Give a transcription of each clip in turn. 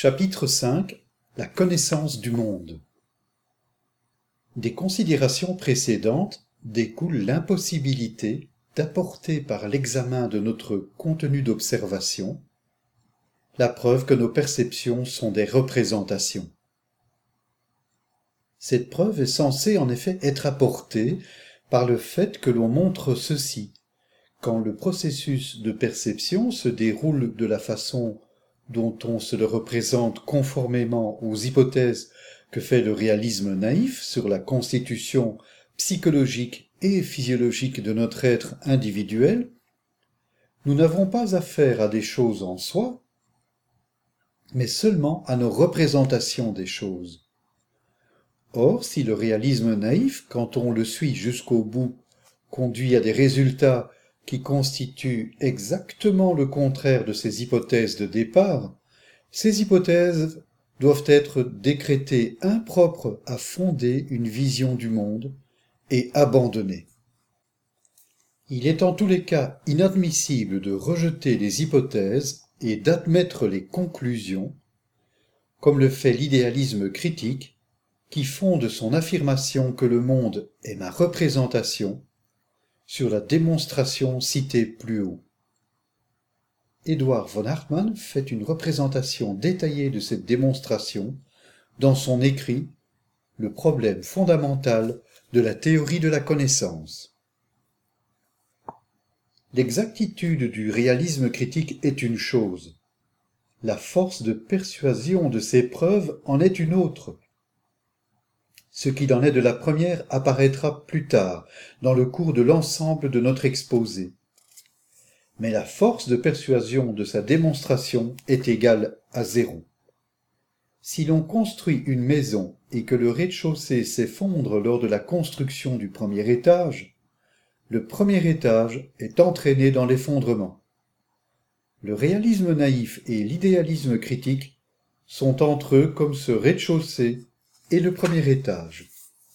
Chapitre 5 La connaissance du monde. Des considérations précédentes découle l'impossibilité d'apporter par l'examen de notre contenu d'observation la preuve que nos perceptions sont des représentations. Cette preuve est censée en effet être apportée par le fait que l'on montre ceci. Quand le processus de perception se déroule de la façon dont on se le représente conformément aux hypothèses que fait le réalisme naïf sur la constitution psychologique et physiologique de notre être individuel, nous n'avons pas affaire à des choses en soi, mais seulement à nos représentations des choses. Or, si le réalisme naïf, quand on le suit jusqu'au bout, conduit à des résultats qui constituent exactement le contraire de ces hypothèses de départ, ces hypothèses doivent être décrétées impropres à fonder une vision du monde et abandonnées. Il est en tous les cas inadmissible de rejeter les hypothèses et d'admettre les conclusions, comme le fait l'idéalisme critique, qui fonde son affirmation que le monde est ma représentation sur la démonstration citée plus haut. Édouard von Hartmann fait une représentation détaillée de cette démonstration dans son écrit « Le problème fondamental de la théorie de la connaissance ». L'exactitude du réalisme critique est une chose. La force de persuasion de ses preuves en est une autre. Ce qu'il en est de la première apparaîtra plus tard, dans le cours de l'ensemble de notre exposé. Mais la force de persuasion de sa démonstration est égale à 0. Si l'on construit une maison et que le rez-de-chaussée s'effondre lors de la construction du premier étage, le premier étage est entraîné dans l'effondrement. Le réalisme naïf et l'idéalisme critique sont entre eux comme ce rez-de-chaussée et le premier étage.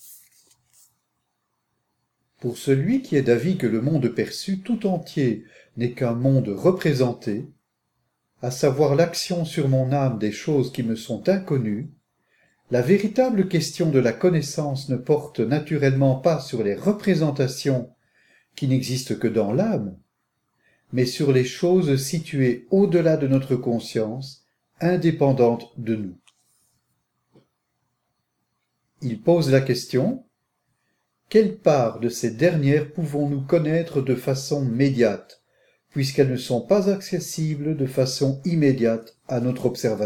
Pour celui qui est d'avis que le monde perçu tout entier n'est qu'un monde représenté, à savoir l'action sur mon âme des choses qui me sont inconnues, la véritable question de la connaissance ne porte naturellement pas sur les représentations qui n'existent que dans l'âme, mais sur les choses situées au-delà de notre conscience, indépendantes de nous. Il pose la question : quelle part de ces dernières pouvons-nous connaître de façon médiate, puisqu'elles ne sont pas accessibles de façon immédiate à notre observation ?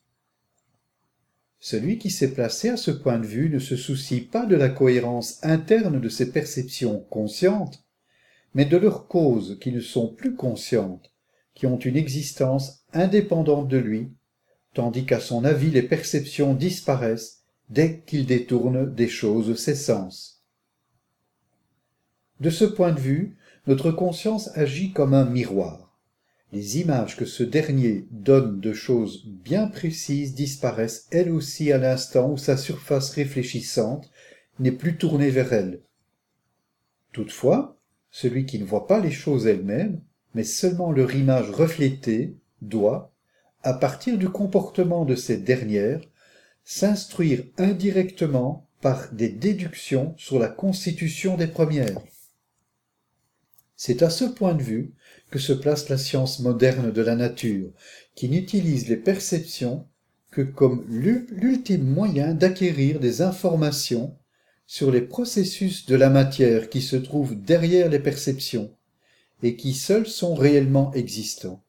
Celui qui s'est placé à ce point de vue ne se soucie pas de la cohérence interne de ses perceptions conscientes, mais de leurs causes qui ne sont plus conscientes, qui ont une existence indépendante de lui, tandis qu'à son avis les perceptions disparaissent dès qu'il détourne des choses ses sens. De ce point de vue, notre conscience agit comme un miroir. Les images que ce dernier donne de choses bien précises disparaissent elles aussi à l'instant où sa surface réfléchissante n'est plus tournée vers elle. Toutefois, celui qui ne voit pas les choses elles-mêmes, mais seulement leur image reflétée, doit, à partir du comportement de ces dernières, s'instruire indirectement par des déductions sur la constitution des premières. C'est à ce point de vue que se place la science moderne de la nature, qui n'utilise les perceptions que comme l'ultime moyen d'acquérir des informations sur les processus de la matière qui se trouvent derrière les perceptions et qui seuls sont réellement existants.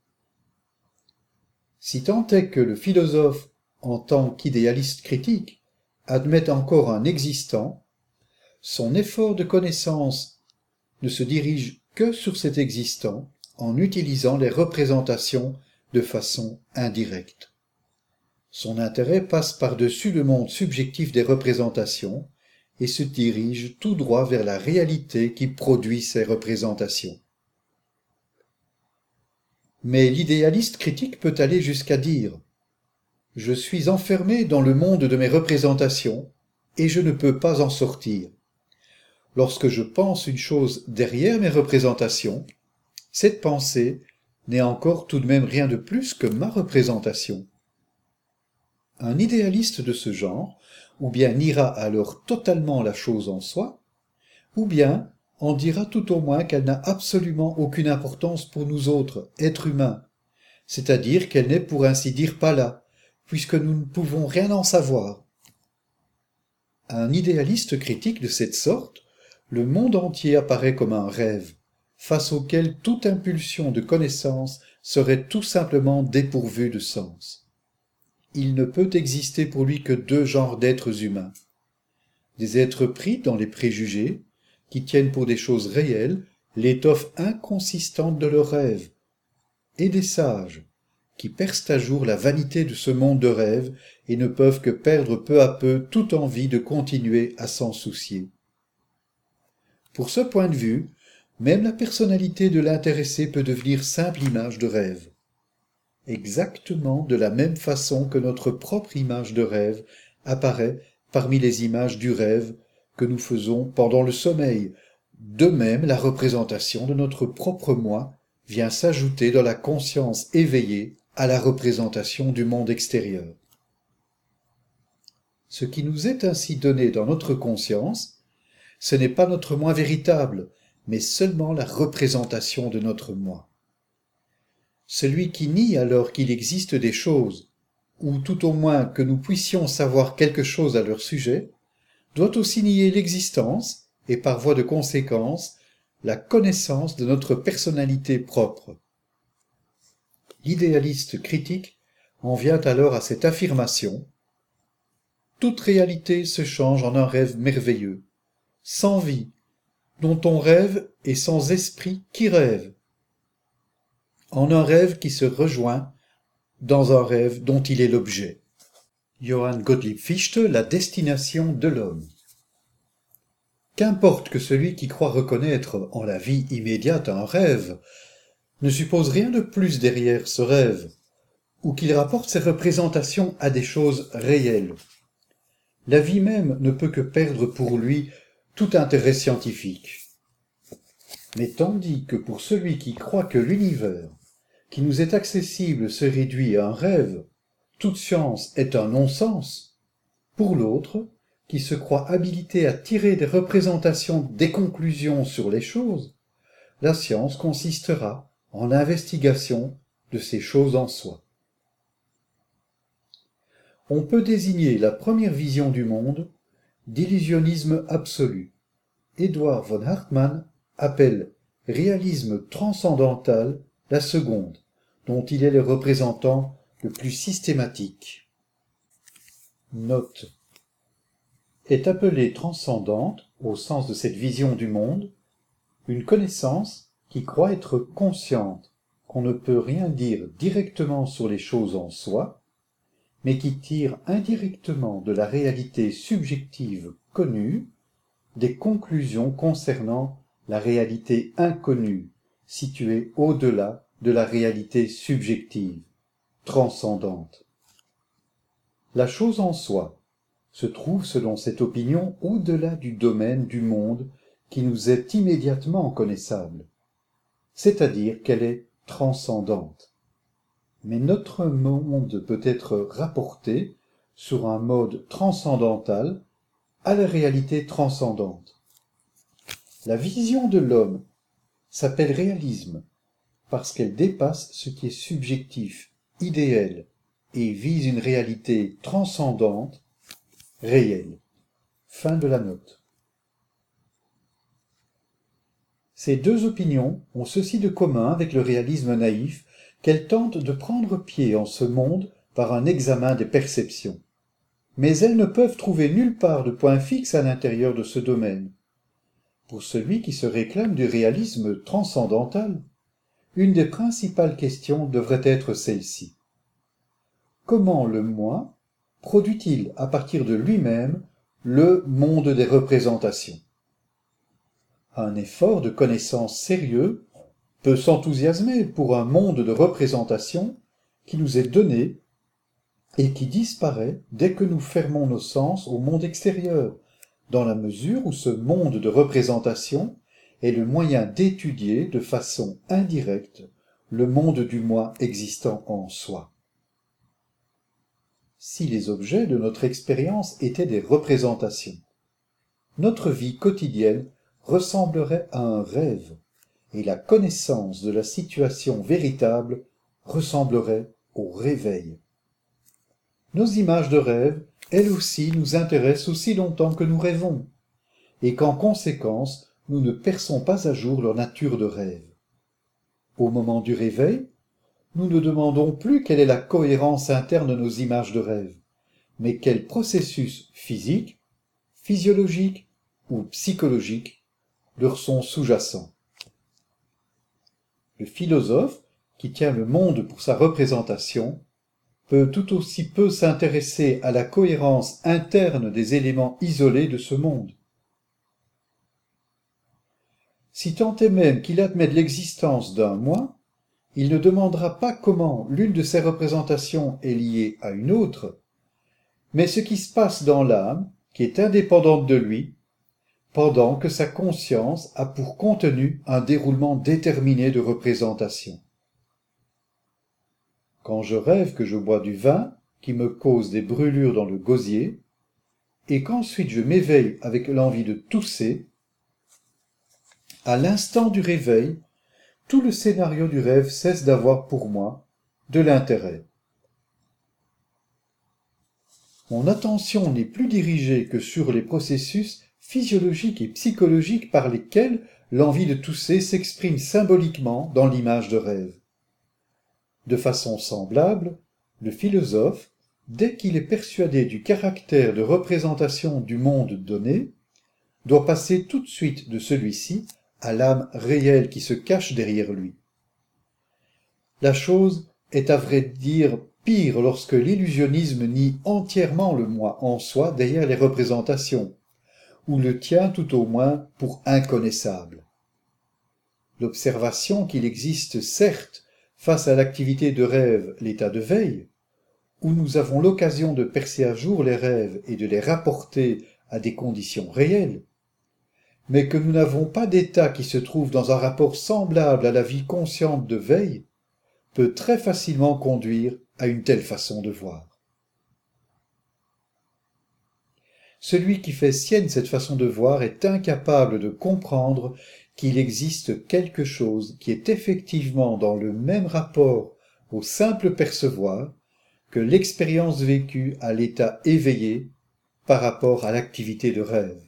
Si tant est que le philosophe, en tant qu'idéaliste critique, admet encore un existant, son effort de connaissance ne se dirige que sur cet existant en utilisant les représentations de façon indirecte. Son intérêt passe par-dessus le monde subjectif des représentations et se dirige tout droit vers la réalité qui produit ces représentations. Mais l'idéaliste critique peut aller jusqu'à dire « Je suis enfermé dans le monde de mes représentations et je ne peux pas en sortir. Lorsque je pense une chose derrière mes représentations, cette pensée n'est encore tout de même rien de plus que ma représentation. Un idéaliste de ce genre, ou bien niera alors totalement la chose en soi, ou bien en dira tout au moins qu'elle n'a absolument aucune importance pour nous autres, êtres humains, c'est-à-dire qu'elle n'est pour ainsi dire pas là, puisque nous ne pouvons rien en savoir. Un idéaliste critique de cette sorte, le monde entier apparaît comme un rêve, face auquel toute impulsion de connaissance serait tout simplement dépourvue de sens. Il ne peut exister pour lui que deux genres d'êtres humains. Des êtres pris dans les préjugés, qui tiennent pour des choses réelles l'étoffe inconsistante de leurs rêves, et des sages, qui percent à jour la vanité de ce monde de rêve et ne peuvent que perdre peu à peu toute envie de continuer à s'en soucier. Pour ce point de vue, même la personnalité de l'intéressé peut devenir simple image de rêve. Exactement de la même façon que notre propre image de rêve apparaît parmi les images du rêve que nous faisons pendant le sommeil. De même, la représentation de notre propre moi vient s'ajouter dans la conscience éveillée à la représentation du monde extérieur. Ce qui nous est ainsi donné dans notre conscience, ce n'est pas notre moi véritable, mais seulement la représentation de notre moi. Celui qui nie alors qu'il existe des choses, ou tout au moins que nous puissions savoir quelque chose à leur sujet, doit aussi nier l'existence, et par voie de conséquence, la connaissance de notre personnalité propre. L'idéaliste critique en vient alors à cette affirmation: toute réalité se change en un rêve merveilleux, sans vie, dont on rêve et sans esprit qui rêve, en un rêve qui se rejoint dans un rêve dont il est l'objet. Johann Gottlieb Fichte, La destination de l'homme. Qu'importe que celui qui croit reconnaître en la vie immédiate un rêve ne suppose rien de plus derrière ce rêve, ou qu'il rapporte ses représentations à des choses réelles. La vie même ne peut que perdre pour lui tout intérêt scientifique. Mais tandis que pour celui qui croit que l'univers, qui nous est accessible, se réduit à un rêve, toute science est un non-sens, pour l'autre, qui se croit habilité à tirer des représentations, des conclusions sur les choses, la science consistera en l'investigation de ces choses en soi. On peut désigner la première vision du monde d'illusionnisme absolu. Édouard von Hartmann appelle réalisme transcendantal la seconde, dont il est le représentant le plus systématique. Note. Est appelée transcendante, au sens de cette vision du monde, une connaissance qui croit être consciente, qu'on ne peut rien dire directement sur les choses en soi, mais qui tire indirectement de la réalité subjective connue des conclusions concernant la réalité inconnue, située au-delà de la réalité subjective, transcendante. La chose en soi se trouve, selon cette opinion, au-delà du domaine du monde qui nous est immédiatement connaissable, c'est-à-dire qu'elle est transcendante. Mais notre monde peut être rapporté, sur un mode transcendantal, à la réalité transcendante. La vision de l'homme s'appelle réalisme, parce qu'elle dépasse ce qui est subjectif, idéal, et vise une réalité transcendante, réelle. Fin de la note. Ces deux opinions ont ceci de commun avec le réalisme naïf qu'elles tentent de prendre pied en ce monde par un examen des perceptions. Mais elles ne peuvent trouver nulle part de point fixe à l'intérieur de ce domaine. Pour celui qui se réclame du réalisme transcendantal, une des principales questions devrait être celle-ci. Comment le moi produit-il à partir de lui-même le monde des représentations? Un effort de connaissance sérieux peut s'enthousiasmer pour un monde de représentations qui nous est donné et qui disparaît dès que nous fermons nos sens au monde extérieur, dans la mesure où ce monde de représentation est le moyen d'étudier de façon indirecte le monde du moi existant en soi. si les objets de notre expérience étaient des représentations. Notre vie quotidienne ressemblerait à un rêve, et la connaissance de la situation véritable ressemblerait au réveil. Nos images de rêve, elles aussi, nous intéressent aussi longtemps que nous rêvons, et qu'en conséquence, nous ne perçons pas à jour leur nature de rêve. Au moment du réveil, nous ne demandons plus quelle est la cohérence interne de nos images de rêve, mais quels processus physiques, physiologiques ou psychologiques leur sont sous-jacents. Le philosophe, qui tient le monde pour sa représentation, peut tout aussi peu s'intéresser à la cohérence interne des éléments isolés de ce monde. Si tant est même qu'il admette l'existence d'un moi, il ne demandera pas comment l'une de ces représentations est liée à une autre, mais ce qui se passe dans l'âme, qui est indépendante de lui, pendant que sa conscience a pour contenu un déroulement déterminé de représentations. Quand je rêve que je bois du vin qui me cause des brûlures dans le gosier, et qu'ensuite je m'éveille avec l'envie de tousser, à l'instant du réveil, tout le scénario du rêve cesse d'avoir pour moi de l'intérêt. Mon attention n'est plus dirigée que sur les processus physiologiques et psychologiques par lesquels l'envie de tousser s'exprime symboliquement dans l'image de rêve. De façon semblable, le philosophe, dès qu'il est persuadé du caractère de représentation du monde donné, doit passer tout de suite de celui-ci à l'âme réelle qui se cache derrière lui. La chose est à vrai dire pire lorsque l'illusionnisme nie entièrement le moi en soi derrière les représentations, ou le tient tout au moins pour inconnaissable. L'observation qu'il existe certes face à l'activité de rêve, l'état de veille, où nous avons l'occasion de percer à jour les rêves et de les rapporter à des conditions réelles, mais que nous n'avons pas d'état qui se trouve dans un rapport semblable à la vie consciente de veille, peut très facilement conduire à une telle façon de voir. Celui qui fait sienne cette façon de voir est incapable de comprendre qu'il existe quelque chose qui est effectivement dans le même rapport au simple percevoir que l'expérience vécue à l'état éveillé par rapport à l'activité de rêve.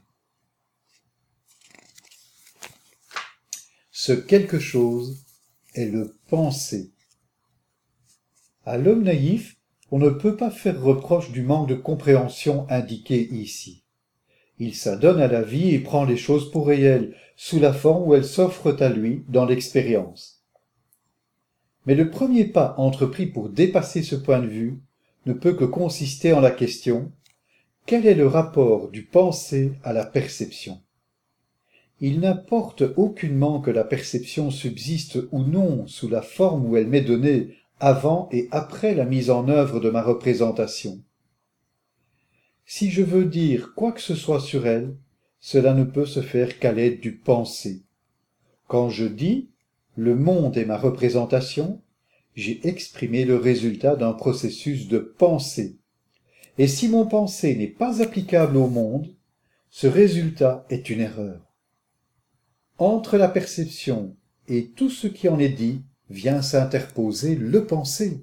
Ce quelque chose est le penser. À l'homme naïf, on ne peut pas faire reproche du manque de compréhension indiqué ici. Il s'adonne à la vie et prend les choses pour réelles, sous la forme où elles s'offrent à lui dans l'expérience. Mais le premier pas entrepris pour dépasser ce point de vue ne peut que consister en la question: quel est le rapport du penser à la perception? Il n'importe aucunement que la perception subsiste ou non sous la forme où elle m'est donnée avant et après la mise en œuvre de ma représentation. Si je veux dire quoi que ce soit sur elle, cela ne peut se faire qu'à l'aide du penser. Quand je dis « le monde est ma représentation », j'ai exprimé le résultat d'un processus de pensée. Et si mon pensée n'est pas applicable au monde, ce résultat est une erreur. Entre la perception et tout ce qui en est dit vient s'interposer le penser.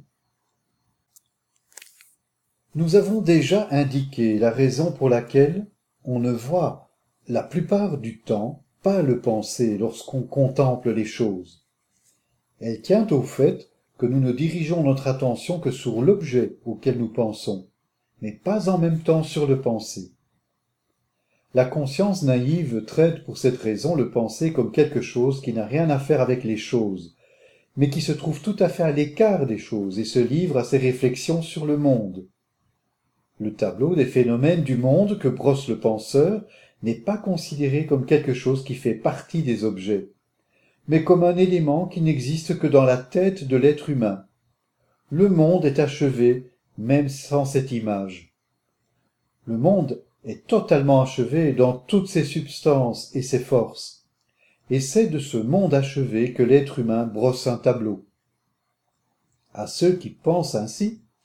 Nous avons déjà indiqué la raison pour laquelle on ne voit la plupart du temps pas le penser lorsqu'on contemple les choses. Elle tient au fait que nous ne dirigeons notre attention que sur l'objet auquel nous pensons, mais pas en même temps sur le penser. La conscience naïve traite pour cette raison le penser comme quelque chose qui n'a rien à faire avec les choses, mais qui se trouve tout à fait à l'écart des choses et se livre à ses réflexions sur le monde. Le tableau des phénomènes du monde que brosse le penseur n'est pas considéré comme quelque chose qui fait partie des objets, mais comme un élément qui n'existe que dans la tête de l'être humain. Le monde est achevé, même sans cette image. Le monde est totalement achevé dans toutes ses substances et ses forces, et c'est de ce monde achevé que l'être humain brosse un tableau. À ceux qui pensent ainsi,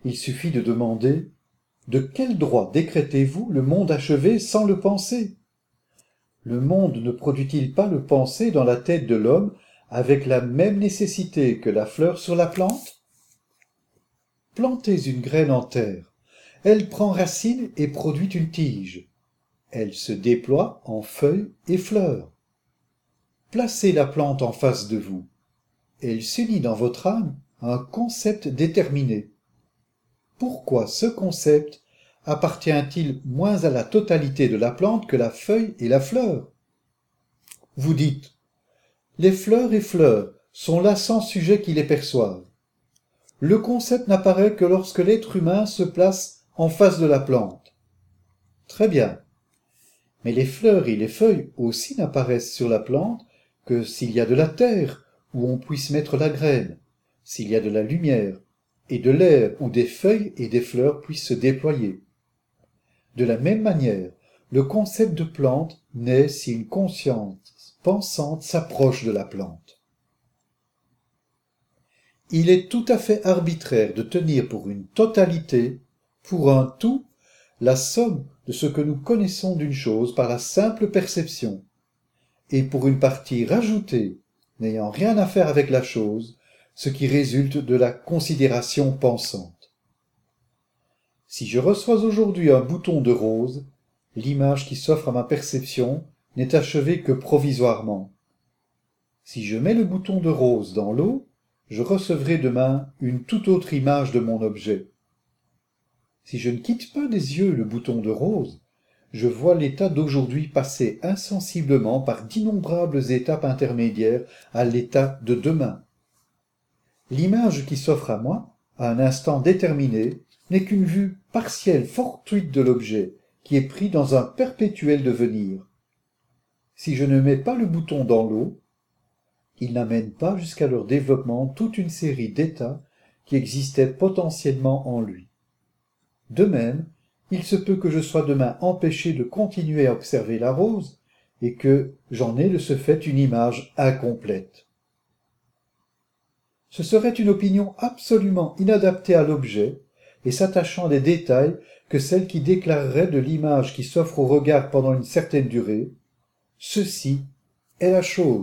il suffit de demander « De quel droit décrétez-vous le monde achevé sans le penser ?» Le monde ne produit-il pas le penser dans la tête de l'homme avec la même nécessité que la fleur sur la plante? Plantez une graine en terre. Elle prend racine et produit une tige. Elle se déploie en feuilles et fleurs. Placez la plante en face de vous. Elle s'unit dans votre âme à un concept déterminé. Pourquoi ce concept appartient-il moins à la totalité de la plante que la feuille et la fleur? Vous dites, les fleurs et fleurs sont là sans sujet qui les perçoivent. Le concept n'apparaît que lorsque l'être humain se place en face de la plante. Très bien. Mais les fleurs et les feuilles aussi n'apparaissent sur la plante que s'il y a de la terre où on puisse mettre la graine, s'il y a de la lumière, et de l'air où des feuilles et des fleurs puissent se déployer. De la même manière, le concept de plante naît si une conscience pensante s'approche de la plante. Il est tout à fait arbitraire de tenir pour une totalité, pour un tout, la somme de ce que nous connaissons d'une chose par la simple perception, et pour une partie rajoutée, n'ayant rien à faire avec la chose, ce qui résulte de la considération pensante. Si je reçois aujourd'hui un bouton de rose, l'image qui s'offre à ma perception n'est achevée que provisoirement. Si je mets le bouton de rose dans l'eau, je recevrai demain une toute autre image de mon objet. Si je ne quitte pas des yeux le bouton de rose, je vois l'état d'aujourd'hui passer insensiblement par d'innombrables étapes intermédiaires à l'état de demain. L'image qui s'offre à moi, à un instant déterminé, n'est qu'une vue partielle, fortuite de l'objet, qui est pris dans un perpétuel devenir. Si je ne mets pas le bouton dans l'eau, il n'amène pas jusqu'à leur développement toute une série d'états qui existaient potentiellement en lui. De même, il se peut que je sois demain empêché de continuer à observer la rose et que j'en ai de ce fait une image incomplète. Ce serait une opinion absolument inadaptée à l'objet et s'attachant à des détails que celle qui déclarerait de l'image qui s'offre au regard pendant une certaine durée « Ceci est la chose ».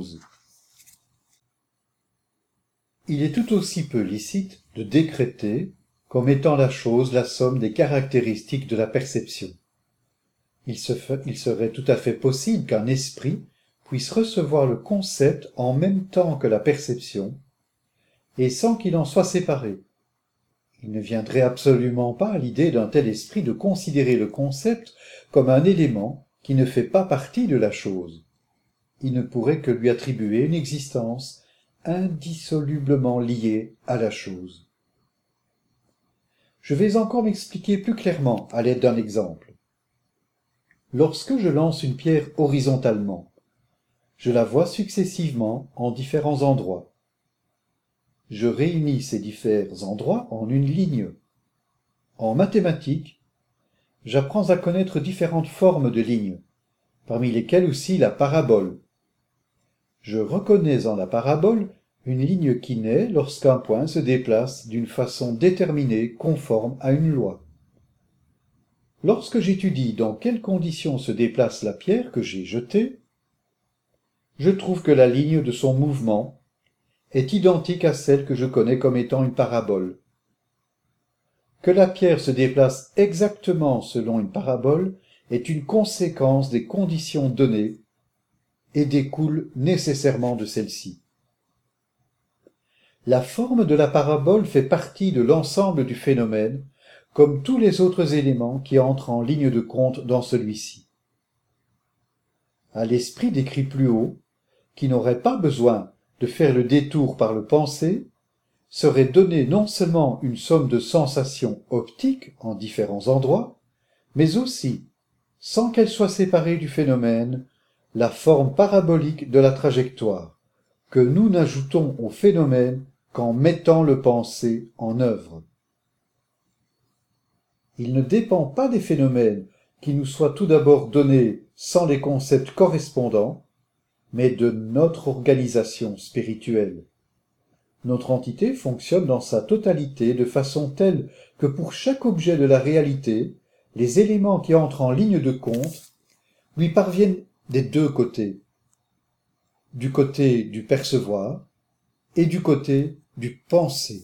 Il est tout aussi peu licite de décréter comme étant la chose la somme des caractéristiques de la perception. Il serait tout à fait possible qu'un esprit puisse recevoir le concept en même temps que la perception, et sans qu'il en soit séparé. Il ne viendrait absolument pas à l'idée d'un tel esprit de considérer le concept comme un élément qui ne fait pas partie de la chose. Il ne pourrait que lui attribuer une existence indissolublement liée à la chose. Je vais encore m'expliquer plus clairement à l'aide d'un exemple. Lorsque je lance une pierre horizontalement, je la vois successivement en différents endroits. Je réunis ces différents endroits en une ligne. En mathématiques, j'apprends à connaître différentes formes de lignes, parmi lesquelles aussi la parabole. Je reconnais en la parabole une ligne qui naît lorsqu'un point se déplace d'une façon déterminée conforme à une loi. Lorsque j'étudie dans quelles conditions se déplace la pierre que j'ai jetée, je trouve que la ligne de son mouvement est identique à celle que je connais comme étant une parabole. Que la pierre se déplace exactement selon une parabole est une conséquence des conditions données et découle nécessairement de celle-ci. La forme de la parabole fait partie de l'ensemble du phénomène, comme tous les autres éléments qui entrent en ligne de compte dans celui-ci. À l'esprit décrit plus haut, qui n'aurait pas besoin de faire le détour par le penser, serait donnée non seulement une somme de sensations optiques en différents endroits, mais aussi, sans qu'elle soit séparée du phénomène, la forme parabolique de la trajectoire, que nous n'ajoutons au phénomène qu'en mettant le penser en œuvre. Il ne dépend pas des phénomènes qui nous soient tout d'abord donnés sans les concepts correspondants, mais de notre organisation spirituelle. Notre entité fonctionne dans sa totalité de façon telle que pour chaque objet de la réalité, les éléments qui entrent en ligne de compte lui parviennent des deux côtés, du côté du percevoir et du côté du penser.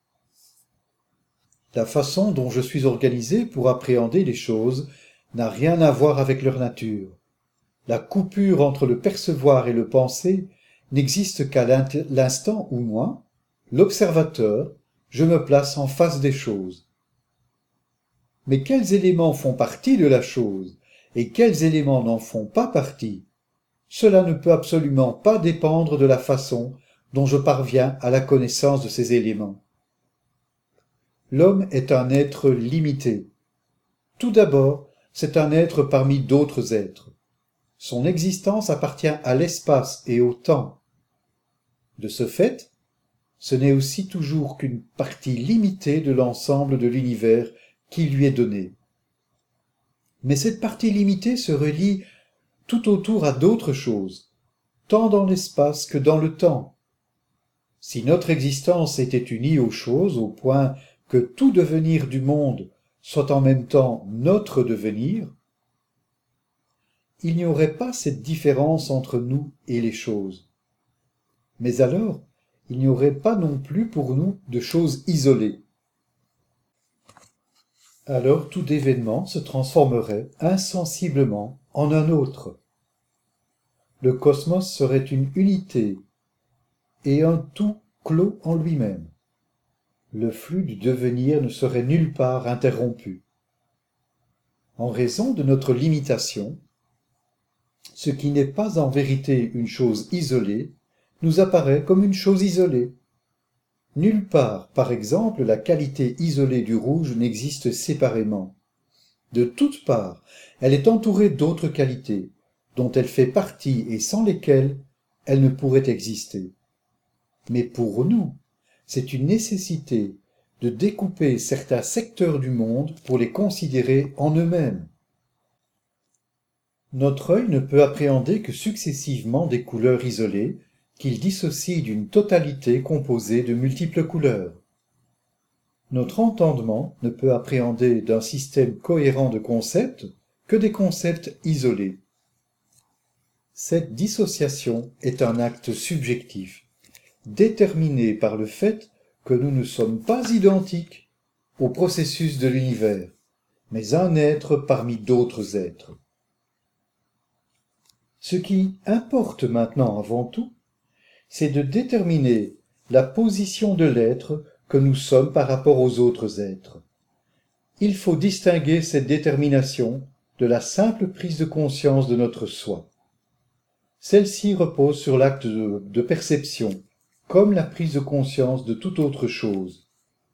La façon dont je suis organisé pour appréhender les choses n'a rien à voir avec leur nature. La coupure entre le percevoir et le penser n'existe qu'à l'instant où moi, l'observateur, je me place en face des choses. Mais quels éléments font partie de la chose et quels éléments n'en font pas partie, cela ne peut absolument pas dépendre de la façon dont je parviens à la connaissance de ces éléments. L'homme est un être limité. Tout d'abord, c'est un être parmi d'autres êtres. Son existence appartient à l'espace et au temps. De ce fait, ce n'est aussi toujours qu'une partie limitée de l'ensemble de l'univers qui lui est donné. Mais cette partie limitée se relie tout autour à d'autres choses, tant dans l'espace que dans le temps. Si notre existence était unie aux choses au point que tout devenir du monde soit en même temps notre devenir, il n'y aurait pas cette différence entre nous et les choses. Mais alors, il n'y aurait pas non plus pour nous de choses isolées. Alors tout événement se transformerait insensiblement en un autre. Le cosmos serait une unité et un tout clos en lui-même. Le flux du devenir ne serait nulle part interrompu. En raison de notre limitation, ce qui n'est pas en vérité une chose isolée nous apparaît comme une chose isolée. Nulle part, par exemple, la qualité isolée du rouge n'existe séparément. De toutes parts, elle est entourée d'autres qualités, dont elle fait partie et sans lesquelles elle ne pourrait exister. Mais pour nous, c'est une nécessité de découper certains secteurs du monde pour les considérer en eux-mêmes. Notre œil ne peut appréhender que successivement des couleurs isolées, qu'il dissocie d'une totalité composée de multiples couleurs. Notre entendement ne peut appréhender d'un système cohérent de concepts que des concepts isolés. Cette dissociation est un acte subjectif, déterminé par le fait que nous ne sommes pas identiques au processus de l'univers, mais un être parmi d'autres êtres. Ce qui importe maintenant avant tout, c'est de déterminer la position de l'être que nous sommes par rapport aux autres êtres. Il faut distinguer cette détermination de la simple prise de conscience de notre soi. Celle-ci repose sur l'acte de perception, comme la prise de conscience de toute autre chose.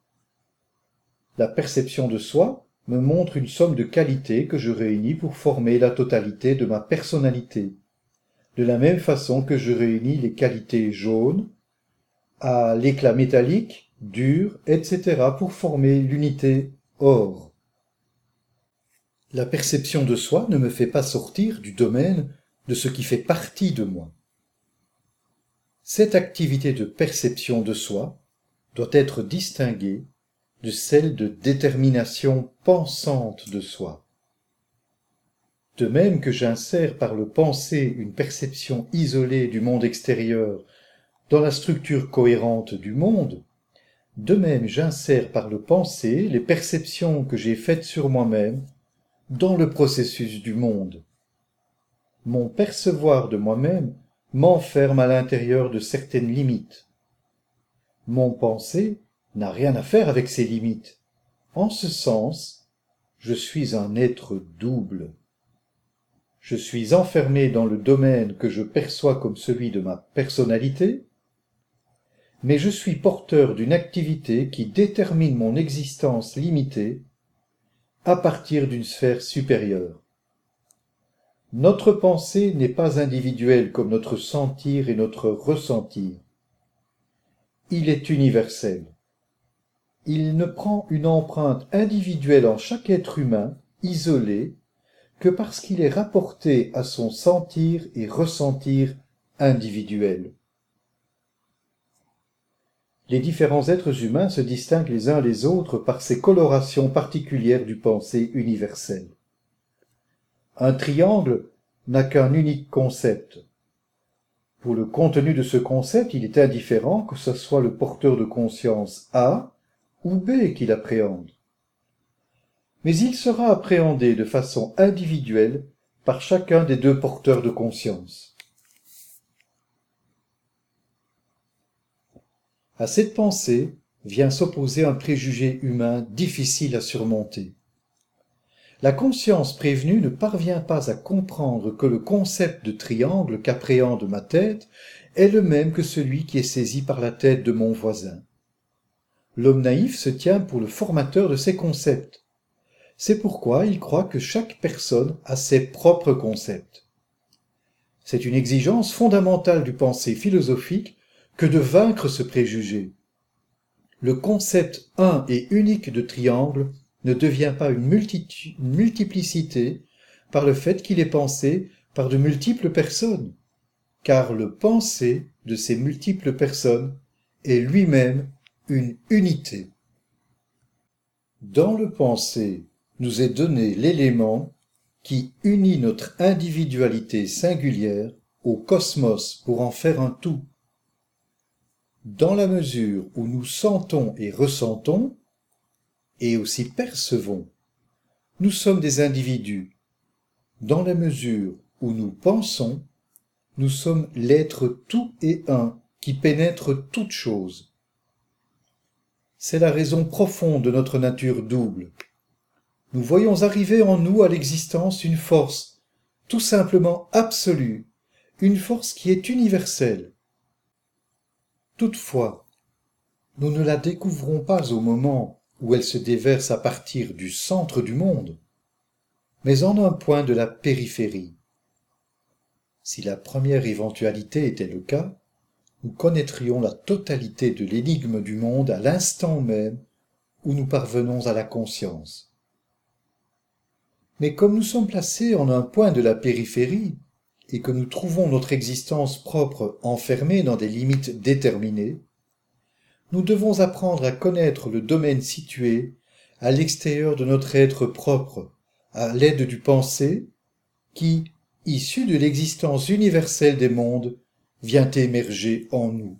La perception de soi me montre une somme de qualités que je réunis pour former la totalité de ma personnalité, de la même façon que je réunis les qualités jaunes à l'éclat métallique, dur, etc. pour former l'unité or. La perception de soi ne me fait pas sortir du domaine de ce qui fait partie de moi. Cette activité de perception de soi doit être distinguée de celle de détermination pensante de soi. De même que j'insère par le penser une perception isolée du monde extérieur dans la structure cohérente du monde, de même j'insère par le penser les perceptions que j'ai faites sur moi-même dans le processus du monde. Mon percevoir de moi-même m'enferme à l'intérieur de certaines limites. Mon penser n'a rien à faire avec ces limites. En ce sens, je suis un être double. Je suis enfermé dans le domaine que je perçois comme celui de ma personnalité, mais je suis porteur d'une activité qui détermine mon existence limitée à partir d'une sphère supérieure. Notre pensée n'est pas individuelle comme notre sentir et notre ressentir. Il est universel. Il ne prend une empreinte individuelle en chaque être humain, isolé, que parce qu'il est rapporté à son sentir et ressentir individuel. les différents êtres humains se distinguent les uns les autres par ces colorations particulières du pensée universel. Un triangle n'a qu'un unique concept. Pour le contenu de ce concept, il est indifférent que ce soit le porteur de conscience A ou B qui l'appréhende. Mais il sera appréhendé de façon individuelle par chacun des deux porteurs de conscience. À cette pensée vient s'opposer un préjugé humain difficile à surmonter. La conscience prévenue ne parvient pas à comprendre que le concept de triangle qu'appréhende ma tête est le même que celui qui est saisi par la tête de mon voisin. L'homme naïf se tient pour le formateur de ces concepts. C'est pourquoi il croit que chaque personne a ses propres concepts. C'est une exigence fondamentale du pensée philosophique que de vaincre ce préjugé. Le concept un et unique de triangle ne devient pas une multiplicité par le fait qu'il est pensé par de multiples personnes, car le pensée de ces multiples personnes est lui-même une unité. Dans le pensée, nous est donné l'élément qui unit notre individualité singulière au cosmos pour en faire un tout. Dans la mesure où nous sentons et ressentons, et aussi percevons, nous sommes des individus. Dans la mesure où nous pensons, nous sommes l'être tout et un qui pénètre toute chose. C'est la raison profonde de notre nature double. Nous voyons arriver en nous à l'existence une force tout simplement absolue, une force qui est universelle. Toutefois, nous ne la découvrons pas au moment où elle se déverse à partir du centre du monde, mais en un point de la périphérie. Si la première éventualité était le cas, nous connaîtrions la totalité de l'énigme du monde à l'instant même où nous parvenons à la conscience. Mais comme nous sommes placés en un point de la périphérie, et que nous trouvons notre existence propre enfermée dans des limites déterminées, nous devons apprendre à connaître le domaine situé à l'extérieur de notre être propre, à l'aide du pensée, qui, issu de l'existence universelle des mondes, vient émerger en nous.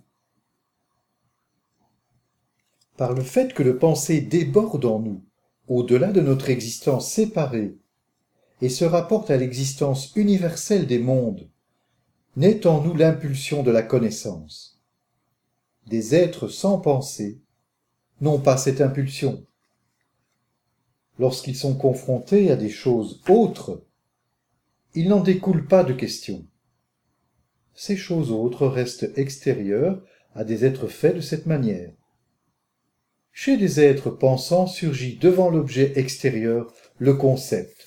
Par le fait que le pensée déborde en nous, au-delà de notre existence séparée, et se rapporte à l'existence universelle des mondes, naît en nous l'impulsion de la connaissance. Des êtres sans pensée n'ont pas cette impulsion. Lorsqu'ils sont confrontés à des choses autres, il n'en découle pas de question. Ces choses autres restent extérieures à des êtres faits de cette manière. Chez des êtres pensants surgit devant l'objet extérieur le concept.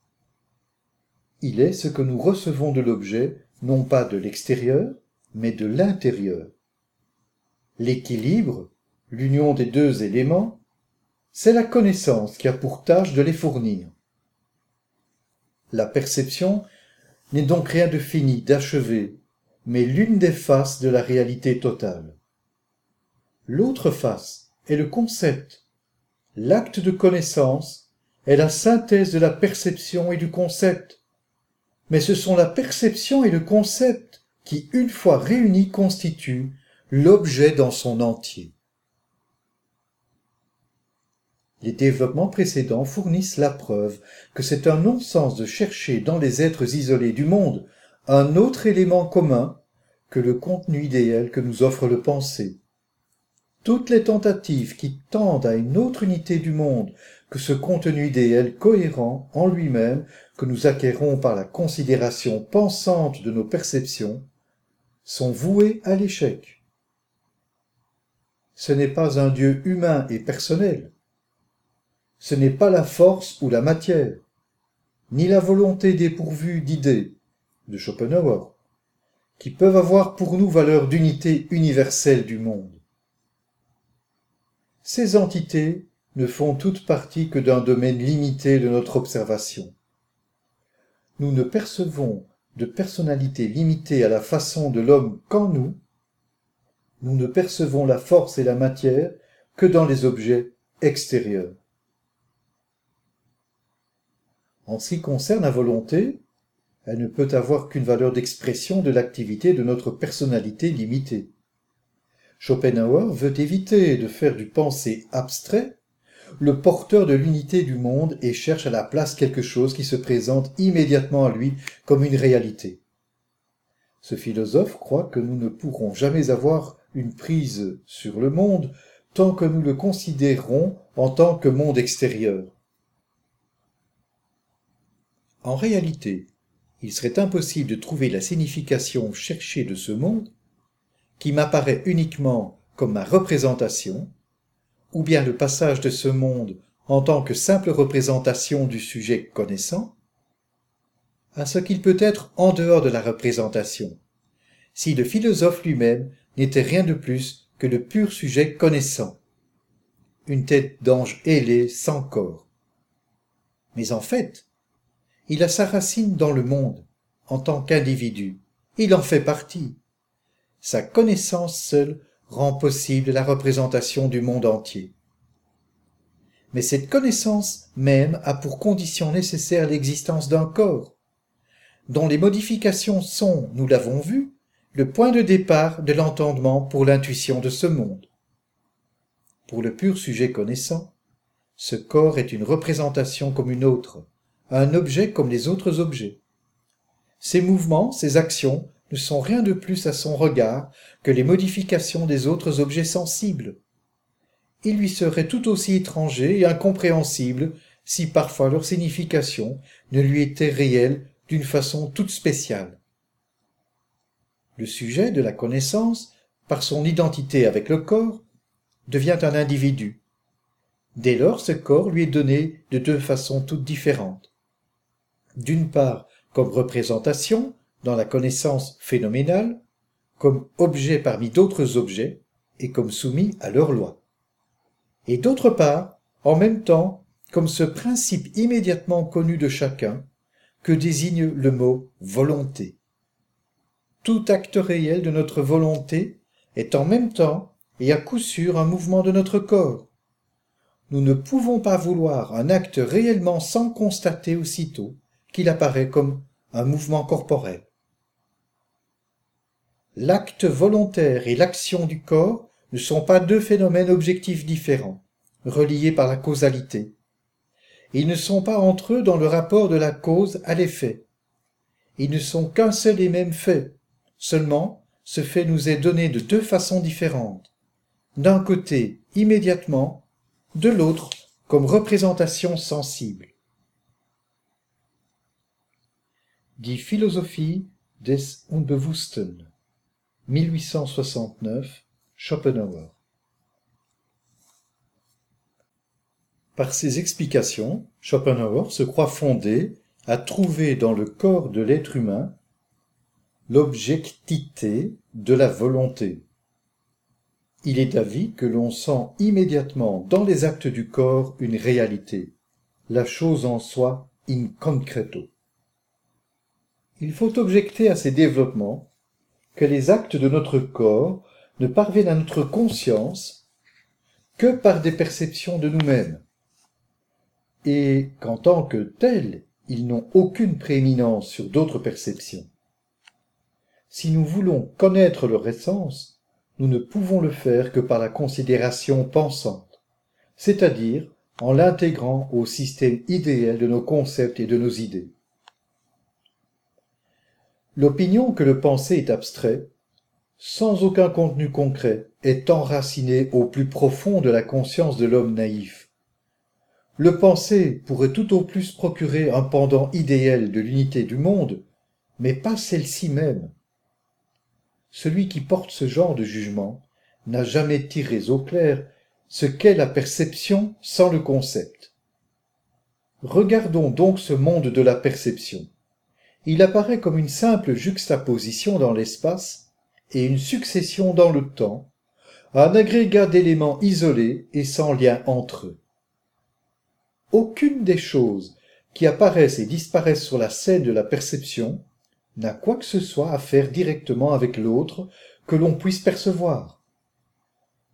Il est ce que nous recevons de l'objet, non pas de l'extérieur, mais de l'intérieur. L'équilibre, l'union des deux éléments, c'est la connaissance qui a pour tâche de les fournir. La perception n'est donc rien de fini, d'achevé, mais l'une des faces de la réalité totale. L'autre face est le concept. L'acte de connaissance est la synthèse de la perception et du concept. Mais ce sont la perception et le concept qui, une fois réunis, constituent l'objet dans son entier. Les développements précédents fournissent la preuve que c'est un non-sens de chercher dans les êtres isolés du monde un autre élément commun que le contenu idéal que nous offre le pensée. Toutes les tentatives qui tendent à une autre unité du monde que ce contenu idéal cohérent en lui-même que nous acquérons par la considération pensante de nos perceptions sont vouées à l'échec. Ce n'est pas un Dieu humain et personnel. Ce n'est pas la force ou la matière, ni la volonté dépourvue d'idées, de Schopenhauer, qui peuvent avoir pour nous valeur d'unité universelle du monde. Ces entités ne font toutes partie que d'un domaine limité de notre observation. Nous ne percevons de personnalité limitée à la façon de l'homme qu'en nous nous ne percevons la force et la matière que dans les objets extérieurs. En ce qui concerne la volonté, elle ne peut avoir qu'une valeur d'expression de l'activité de notre personnalité limitée. Schopenhauer veut éviter de faire du pensée abstrait le porteur de l'unité du monde et cherche à la place quelque chose qui se présente immédiatement à lui comme une réalité. Ce philosophe croit que nous ne pourrons jamais avoir une prise sur le monde tant que nous le considérerons en tant que monde extérieur. En réalité, il serait impossible de trouver la signification cherchée de ce monde, qui m'apparaît uniquement comme ma représentation, ou bien le passage de ce monde en tant que simple représentation du sujet connaissant, à ce qu'il peut être en dehors de la représentation, si le philosophe lui-même n'était rien de plus que le pur sujet connaissant, une tête d'ange ailée sans corps. Mais en fait, il a sa racine dans le monde, en tant qu'individu. Il en fait partie. Sa connaissance seule rend possible la représentation du monde entier. Mais cette connaissance même a pour condition nécessaire l'existence d'un corps, dont les modifications sont, nous l'avons vu, le point de départ de l'entendement pour l'intuition de ce monde. Pour le pur sujet connaissant, ce corps est une représentation comme une autre, un objet comme les autres objets. Ses mouvements, ses actions ne sont rien de plus à son regard que les modifications des autres objets sensibles. Il lui serait tout aussi étranger et incompréhensible si parfois leur signification ne lui était réelle d'une façon toute spéciale. Le sujet de la connaissance, par son identité avec le corps, devient un individu. Dès lors, ce corps lui est donné de deux façons toutes différentes. D'une part, comme représentation, dans la connaissance phénoménale, comme objet parmi d'autres objets, et comme soumis à leurs lois. Et d'autre part, en même temps, comme ce principe immédiatement connu de chacun, que désigne le mot volonté. Tout acte réel de notre volonté est en même temps et à coup sûr un mouvement de notre corps. Nous ne pouvons pas vouloir un acte réellement sans constater aussitôt qu'il apparaît comme un mouvement corporel. L'acte volontaire et l'action du corps ne sont pas deux phénomènes objectifs différents, reliés par la causalité. Ils ne sont pas entre eux dans le rapport de la cause à l'effet. Ils ne sont qu'un seul et même fait. Seulement, ce fait nous est donné de deux façons différentes. D'un côté, immédiatement, de l'autre, comme représentation sensible. Die Philosophie des Unbewussten, 1869, Schopenhauer. Par ces explications, Schopenhauer se croit fondé à trouver dans le corps de l'être humain l'objectité de la volonté. Il est d'avis que l'on sent immédiatement dans les actes du corps une réalité, la chose en soi in concreto. Il faut objecter à ces développements que les actes de notre corps ne parviennent à notre conscience que par des perceptions de nous-mêmes, et qu'en tant que tels, ils n'ont aucune prééminence sur d'autres perceptions. Si nous voulons connaître leur essence, nous ne pouvons le faire que par la considération pensante, c'est-à-dire en l'intégrant au système idéal de nos concepts et de nos idées. L'opinion que le penser est abstrait, sans aucun contenu concret, est enracinée au plus profond de la conscience de l'homme naïf. Le penser pourrait tout au plus procurer un pendant idéal de l'unité du monde, mais pas celle-ci même. Celui qui porte ce genre de jugement n'a jamais tiré au clair ce qu'est la perception sans le concept. Regardons donc ce monde de la perception. Il apparaît comme une simple juxtaposition dans l'espace et une succession dans le temps, un agrégat d'éléments isolés et sans lien entre eux. Aucune des choses qui apparaissent et disparaissent sur la scène de la perception n'a quoi que ce soit à faire directement avec l'autre que l'on puisse percevoir.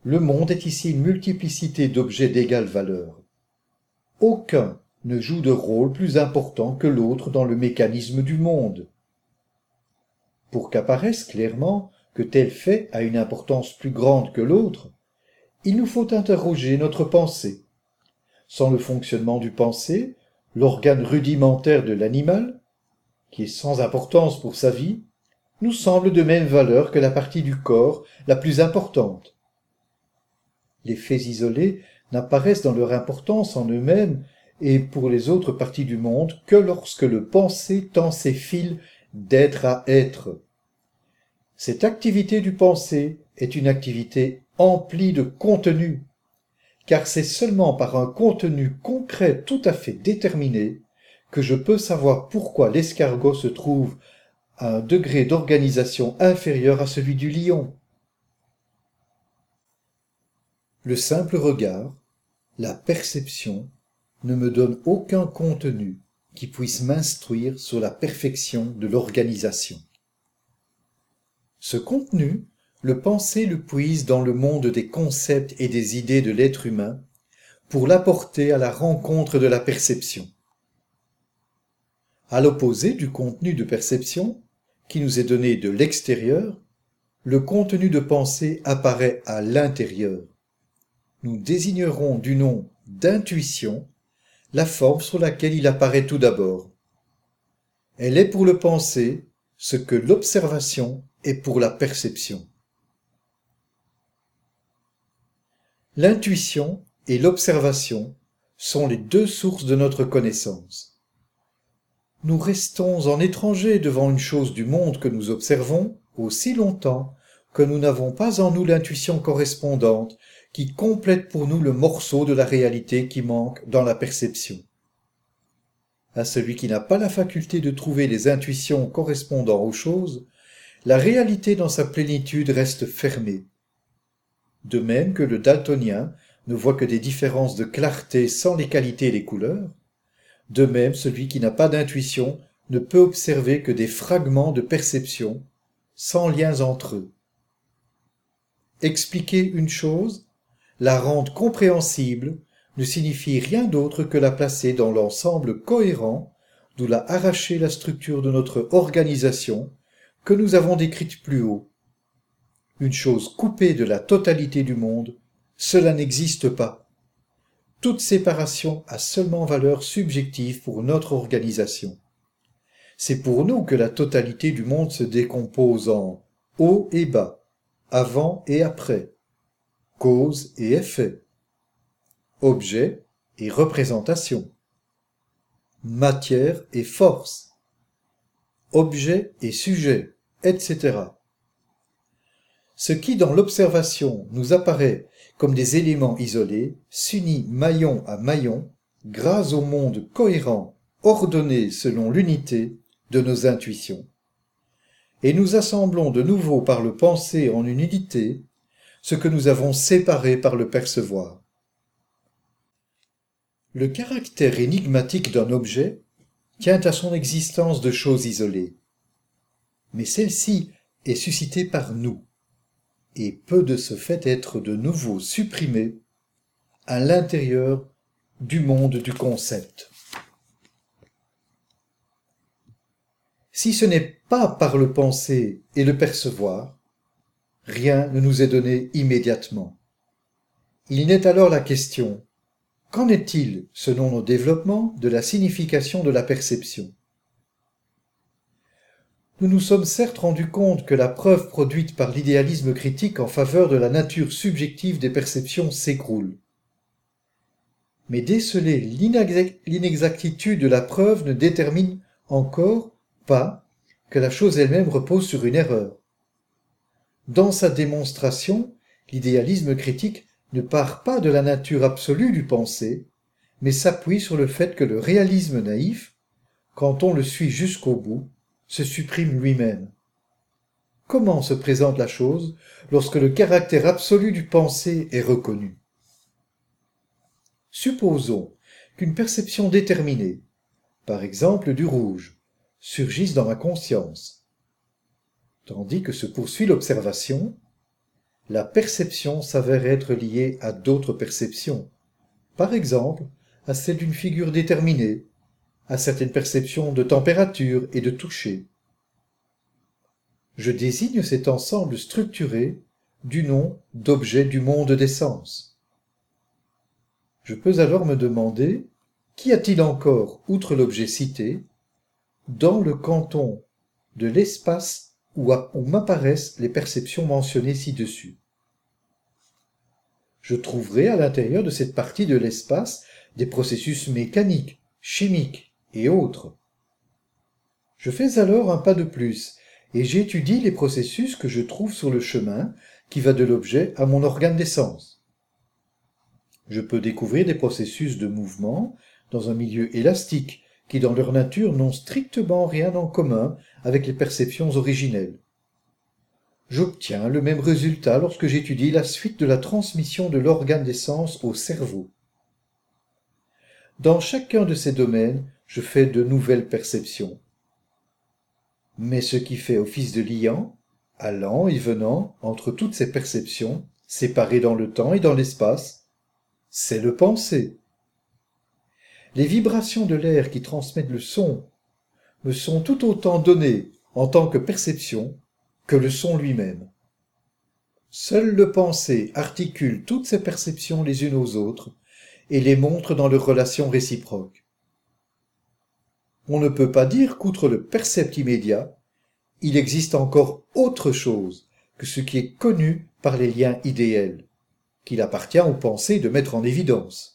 Le monde est ici une multiplicité d'objets d'égale valeur. Aucun ne joue de rôle plus important que l'autre dans le mécanisme du monde. Pour qu'apparaisse clairement que tel fait a une importance plus grande que l'autre, il nous faut interroger notre pensée. Sans le fonctionnement du pensée, l'organe rudimentaire de l'animal, qui est sans importance pour sa vie, nous semble de même valeur que la partie du corps la plus importante. Les faits isolés n'apparaissent dans leur importance en eux-mêmes et pour les autres parties du monde que lorsque le pensée tend ses fils d'être à être. Cette activité du pensée est une activité emplie de contenu, car c'est seulement par un contenu concret tout à fait déterminé que je peux savoir pourquoi l'escargot se trouve à un degré d'organisation inférieur à celui du lion. Le simple regard, la perception, ne me donne aucun contenu qui puisse m'instruire sur la perfection de l'organisation. Ce contenu, le pensée le puise dans le monde des concepts et des idées de l'être humain pour l'apporter à la rencontre de la perception. À l'opposé du contenu de perception, qui nous est donné de l'extérieur, le contenu de pensée apparaît à l'intérieur. Nous désignerons du nom d'intuition la forme sur laquelle il apparaît tout d'abord. Elle est pour le pensée ce que l'observation est pour la perception. L'intuition et l'observation sont les deux sources de notre connaissance. Nous restons en étranger devant une chose du monde que nous observons aussi longtemps que nous n'avons pas en nous l'intuition correspondante qui complète pour nous le morceau de la réalité qui manque dans la perception. À celui qui n'a pas la faculté de trouver les intuitions correspondant aux choses, la réalité dans sa plénitude reste fermée. De même que le daltonien ne voit que des différences de clarté sans les qualités et les couleurs, de même celui qui n'a pas d'intuition ne peut observer que des fragments de perception sans liens entre eux. Expliquer une chose, la rendre compréhensible, ne signifie rien d'autre que la placer dans l'ensemble cohérent d'où la arracher la structure de notre organisation que nous avons décrite plus haut. Une chose coupée de la totalité du monde, cela n'existe pas. Toute séparation a seulement valeur subjective pour notre organisation. C'est pour nous que la totalité du monde se décompose en haut et bas, avant et après, cause et effet, objet et représentation, matière et force, objet et sujet, etc. Ce qui, dans l'observation, nous apparaît comme des éléments isolés, s'unit maillon à maillon, grâce au monde cohérent, ordonné selon l'unité de nos intuitions. Et nous assemblons de nouveau par le penser en une unité ce que nous avons séparé par le percevoir. Le caractère énigmatique d'un objet tient à son existence de chose isolée. Mais celle-ci est suscitée par nous et peut de ce fait être de nouveau supprimée à l'intérieur du monde du concept. Si ce n'est pas par le penser et le percevoir, rien ne nous est donné immédiatement. Il n'est alors la question: qu'en est-il, selon nos développements, de la signification de la perception? Nous nous sommes certes rendus compte que la preuve produite par l'idéalisme critique en faveur de la nature subjective des perceptions s'écroule. Mais déceler l'inexactitude de la preuve ne détermine encore pas que la chose elle-même repose sur une erreur. Dans sa démonstration, l'idéalisme critique ne part pas de la nature absolue du pensée, mais s'appuie sur le fait que le réalisme naïf, quand on le suit jusqu'au bout, se supprime lui-même. Comment se présente la chose lorsque le caractère absolu du pensée est reconnu? Supposons qu'une perception déterminée, par exemple du rouge, surgisse dans ma conscience. Tandis que se poursuit l'observation, la perception s'avère être liée à d'autres perceptions, par exemple à celle d'une figure déterminée, à certaines perceptions de température et de toucher. Je désigne cet ensemble structuré du nom d'objet du monde des sens. Je peux alors me demander, qu'y a-t-il encore, outre l'objet cité, dans le canton de l'espace où m'apparaissent les perceptions mentionnées ci-dessus? Je trouverai à l'intérieur de cette partie de l'espace des processus mécaniques, chimiques et autres. Je fais alors un pas de plus et j'étudie les processus que je trouve sur le chemin qui va de l'objet à mon organe des sens. Je peux découvrir des processus de mouvement dans un milieu élastique qui dans leur nature n'ont strictement rien en commun avec les perceptions originelles. J'obtiens le même résultat lorsque j'étudie la suite de la transmission de l'organe des sens au cerveau. Dans chacun de ces domaines, je fais de nouvelles perceptions. Mais ce qui fait office de liant, allant et venant entre toutes ces perceptions, séparées dans le temps et dans l'espace, c'est le penser. Les vibrations de l'air qui transmettent le son me sont tout autant données en tant que perception que le son lui-même. Seul le penser articule toutes ces perceptions les unes aux autres et les montre dans leurs relations réciproques. On ne peut pas dire qu'outre le percept immédiat, il existe encore autre chose que ce qui est connu par les liens idéels, qu'il appartient aux pensées de mettre en évidence.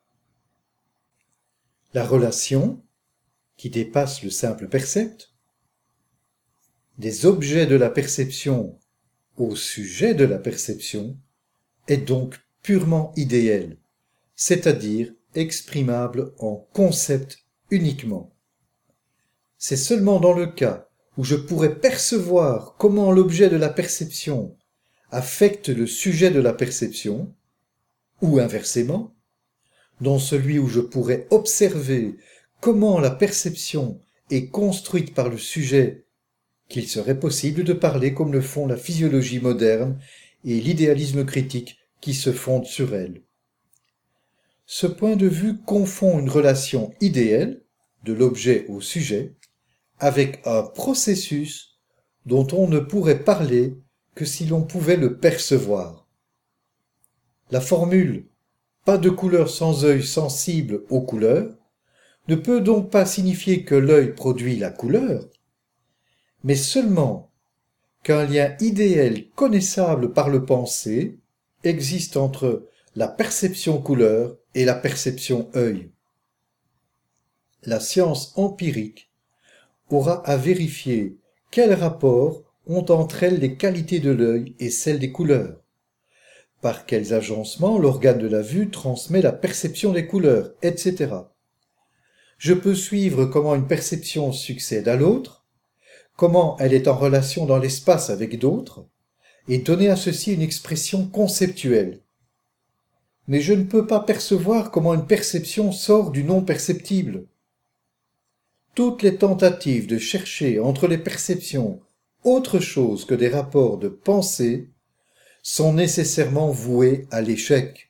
La relation, qui dépasse le simple percept, des objets de la perception au sujet de la perception, est donc purement idéelle, c'est-à-dire exprimable en concept uniquement. C'est seulement dans le cas où je pourrais percevoir comment l'objet de la perception affecte le sujet de la perception, ou inversement, dans celui où je pourrais observer comment la perception est construite par le sujet, qu'il serait possible de parler comme le font la physiologie moderne et l'idéalisme critique qui se fondent sur elle. Ce point de vue confond une relation idéale, de l'objet au sujet, avec un processus dont on ne pourrait parler que si l'on pouvait le percevoir. La formule « pas de couleur sans œil sensible aux couleurs » ne peut donc pas signifier que l'œil produit la couleur, mais seulement qu'un lien idéal connaissable par le penser existe entre la perception couleur et la perception œil. La science empirique aura à vérifier quel rapport ont entre elles les qualités de l'œil et celles des couleurs, par quels agencements l'organe de la vue transmet la perception des couleurs, etc. Je peux suivre comment une perception succède à l'autre, comment elle est en relation dans l'espace avec d'autres, et donner à ceci une expression conceptuelle. Mais je ne peux pas percevoir comment une perception sort du non perceptible. Toutes les tentatives de chercher entre les perceptions autre chose que des rapports de pensée sont nécessairement vouées à l'échec.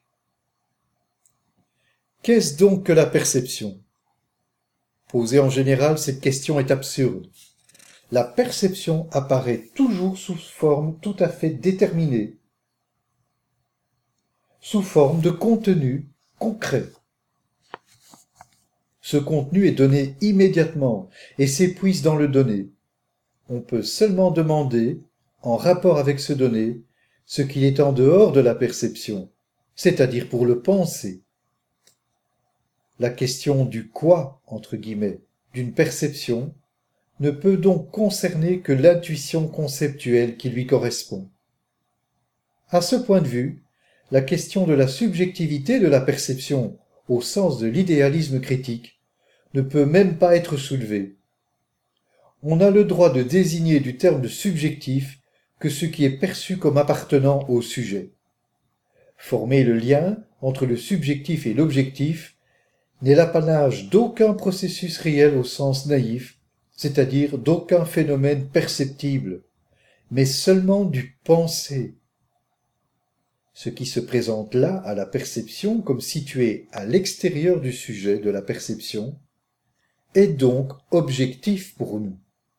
Qu'est-ce donc que la perception ? Posée en général, cette question est absurde. La perception apparaît toujours sous forme tout à fait déterminée, sous forme de contenu concret. Ce contenu est donné immédiatement et s'épuise dans le donné. On peut seulement demander, en rapport avec ce donné, ce qu'il est en dehors de la perception, c'est-à-dire pour le penser. La question du quoi, entre guillemets, d'une perception ne peut donc concerner que l'intuition conceptuelle qui lui correspond. À ce point de vue, la question de la subjectivité de la perception au sens de l'idéalisme critique ne peut même pas être soulevée. On a le droit de désigner du terme de subjectif que ce qui est perçu comme appartenant au sujet. Former le lien entre le subjectif et l'objectif n'est l'apanage d'aucun processus réel au sens naïf, c'est-à-dire d'aucun phénomène perceptible, mais seulement du penser. ce qui se présente là à la perception comme situé à l'extérieur du sujet de la perception, est donc objectif pour nous.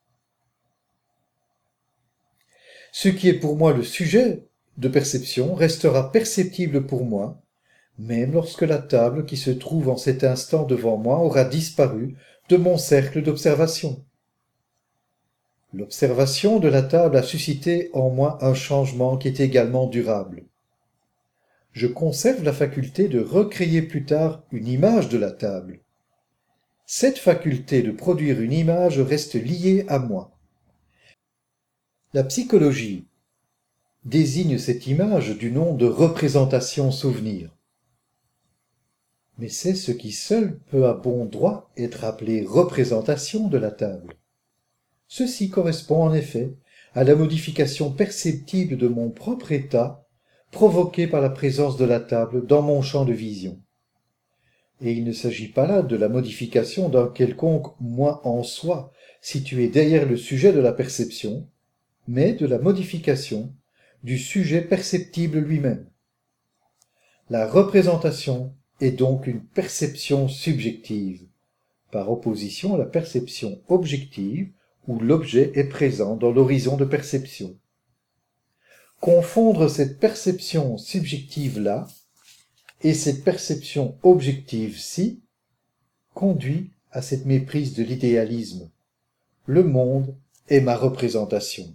Ce qui est pour moi le sujet de perception restera perceptible pour moi, même lorsque la table qui se trouve en cet instant devant moi aura disparu de mon cercle d'observation. L'observation de la table a suscité en moi un changement qui est également durable. Je conserve la faculté de recréer plus tard une image de la table. Cette faculté de produire une image reste liée à moi. La psychologie désigne cette image du nom de représentation souvenir. Mais c'est ce qui seul peut à bon droit être appelé représentation de la table. Ceci correspond en effet à la modification perceptible de mon propre état provoquée par la présence de la table dans mon champ de vision. Et il ne s'agit pas là de la modification d'un quelconque moi en soi situé derrière le sujet de la perception, mais de la modification du sujet perceptible lui-même. La représentation est donc une perception subjective, par opposition à la perception objective où l'objet est présent dans l'horizon de perception. Confondre cette perception subjective-là et cette perception objective-ci conduit à cette méprise de l'idéalisme. Le monde est ma représentation.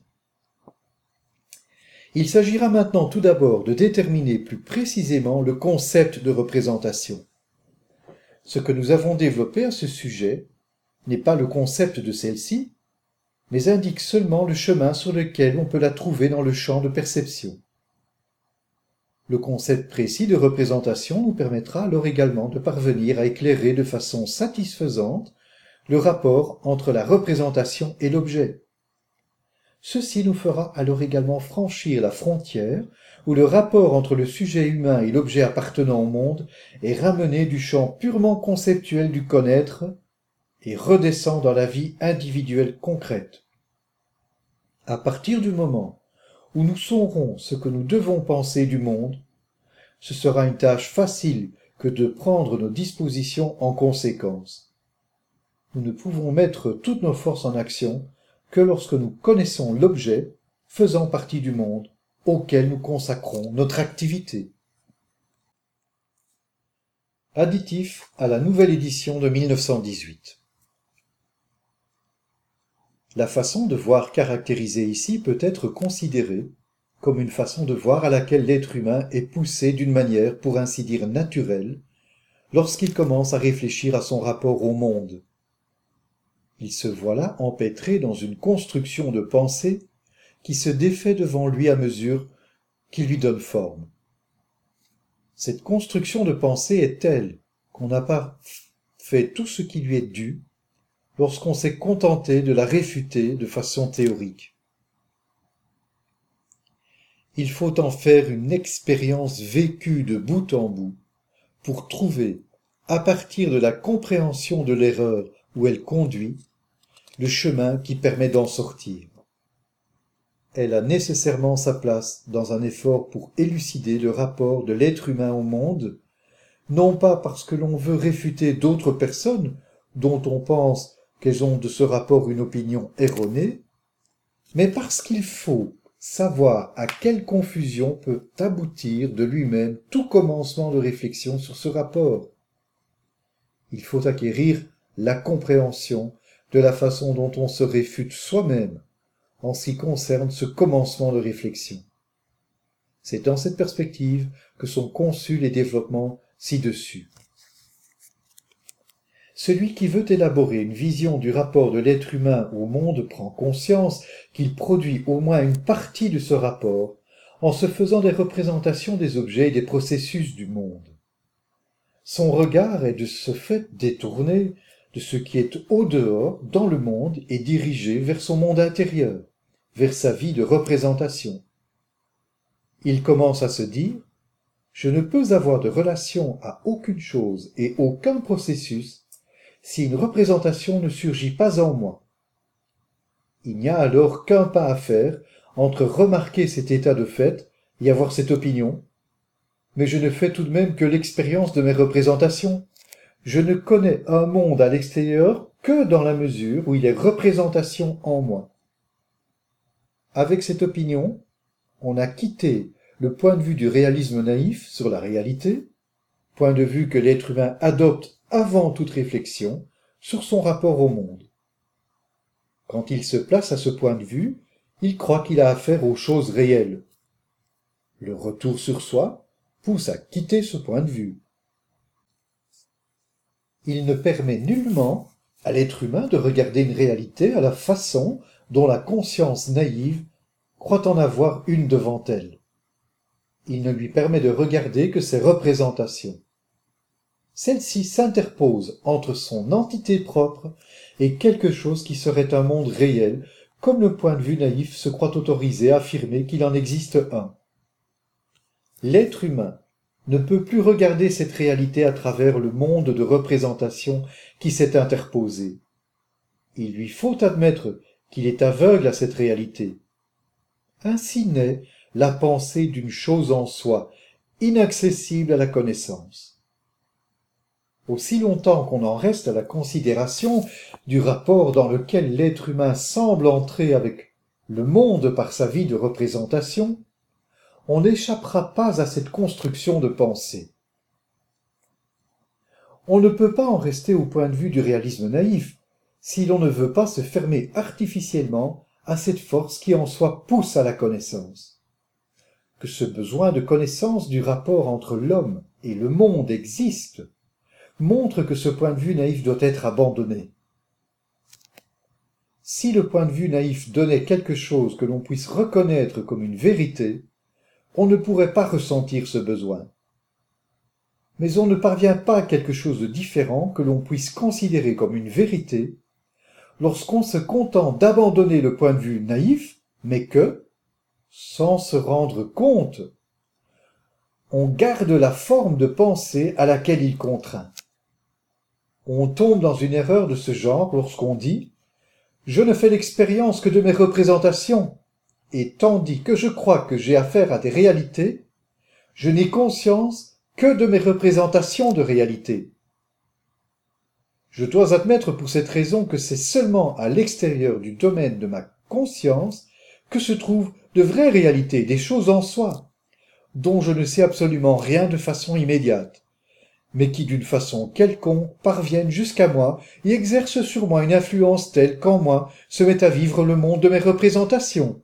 Il s'agira maintenant tout d'abord de déterminer plus précisément le concept de représentation. Ce que nous avons développé à ce sujet n'est pas le concept de celle-ci, mais indique seulement le chemin sur lequel on peut la trouver dans le champ de perception. Le concept précis de représentation nous permettra alors également de parvenir à éclairer de façon satisfaisante le rapport entre la représentation et l'objet. Ceci nous fera alors également franchir la frontière où le rapport entre le sujet humain et l'objet appartenant au monde est ramené du champ purement conceptuel du connaître et redescend dans la vie individuelle concrète. À partir du moment où nous saurons ce que nous devons penser du monde, ce sera une tâche facile que de prendre nos dispositions en conséquence. Nous ne pouvons mettre toutes nos forces en action que lorsque nous connaissons l'objet faisant partie du monde auquel nous consacrons notre activité. Additif à la nouvelle édition de 1918. La façon de voir caractérisée ici peut être considérée comme une façon de voir à laquelle l'être humain est poussé d'une manière pour ainsi dire naturelle lorsqu'il commence à réfléchir à son rapport au monde. Il se voit là empêtré dans une construction de pensée qui se défait devant lui à mesure qu'il lui donne forme. Cette construction de pensée est telle qu'on n'a pas fait tout ce qui lui est dû lorsqu'on s'est contenté de la réfuter de façon théorique. Il faut en faire une expérience vécue de bout en bout pour trouver, à partir de la compréhension de l'erreur où elle conduit, le chemin qui permet d'en sortir. Elle a nécessairement sa place dans un effort pour élucider le rapport de l'être humain au monde, non pas parce que l'on veut réfuter d'autres personnes dont on pense qu'elles ont de ce rapport une opinion erronée, mais parce qu'il faut savoir à quelle confusion peut aboutir de lui-même tout commencement de réflexion sur ce rapport. Il faut acquérir la compréhension de la façon dont on se réfute soi-même en ce qui concerne ce commencement de réflexion. C'est dans cette perspective que sont conçus les développements ci-dessus. Celui qui veut élaborer une vision du rapport de l'être humain au monde prend conscience qu'il produit au moins une partie de ce rapport en se faisant des représentations des objets et des processus du monde. Son regard est de ce fait détourné de ce qui est au dehors, dans le monde, et dirigé vers son monde intérieur, vers sa vie de représentation. Il commence à se dire « Je ne peux avoir de relation à aucune chose et aucun processus si une représentation ne surgit pas en moi. » Il n'y a alors qu'un pas à faire entre remarquer cet état de fait et avoir cette opinion, mais je ne fais tout de même que l'expérience de mes représentations. Je ne connais un monde à l'extérieur que dans la mesure où il est représentation en moi. Avec cette opinion, on a quitté le point de vue du réalisme naïf sur la réalité, point de vue que l'être humain adopte avant toute réflexion sur son rapport au monde. Quand il se place à ce point de vue, il croit qu'il a affaire aux choses réelles. Le retour sur soi pousse à quitter ce point de vue. Il ne permet nullement à l'être humain de regarder une réalité à la façon dont la conscience naïve croit en avoir une devant elle. Il ne lui permet de regarder que ses représentations. Celle-ci s'interpose entre son entité propre et quelque chose qui serait un monde réel, comme le point de vue naïf se croit autorisé à affirmer qu'il en existe un. L'être humain ne peut plus regarder cette réalité à travers le monde de représentation qui s'est interposé. Il lui faut admettre qu'il est aveugle à cette réalité. Ainsi naît la pensée d'une chose en soi, inaccessible à la connaissance. Aussi longtemps qu'on en reste à la considération du rapport dans lequel l'être humain semble entrer avec le monde par sa vie de représentation, on n'échappera pas à cette construction de pensée. On ne peut pas en rester au point de vue du réalisme naïf, si l'on ne veut pas se fermer artificiellement à cette force qui en soi pousse à la connaissance. Que ce besoin de connaissance du rapport entre l'homme et le monde existe, montre que ce point de vue naïf doit être abandonné. Si le point de vue naïf donnait quelque chose que l'on puisse reconnaître comme une vérité, on ne pourrait pas ressentir ce besoin. Mais on ne parvient pas à quelque chose de différent que l'on puisse considérer comme une vérité lorsqu'on se contente d'abandonner le point de vue naïf, mais que, sans se rendre compte, on garde la forme de pensée à laquelle il contraint. On tombe dans une erreur de ce genre lorsqu'on dit « Je ne fais l'expérience que de mes représentations » et tandis que je crois que j'ai affaire à des réalités, je n'ai conscience que de mes représentations de réalité. Je dois admettre pour cette raison que c'est seulement à l'extérieur du domaine de ma conscience que se trouvent de vraies réalités, des choses en soi, dont je ne sais absolument rien de façon immédiate, mais qui d'une façon quelconque parviennent jusqu'à moi et exercent sur moi une influence telle qu'en moi se met à vivre le monde de mes représentations.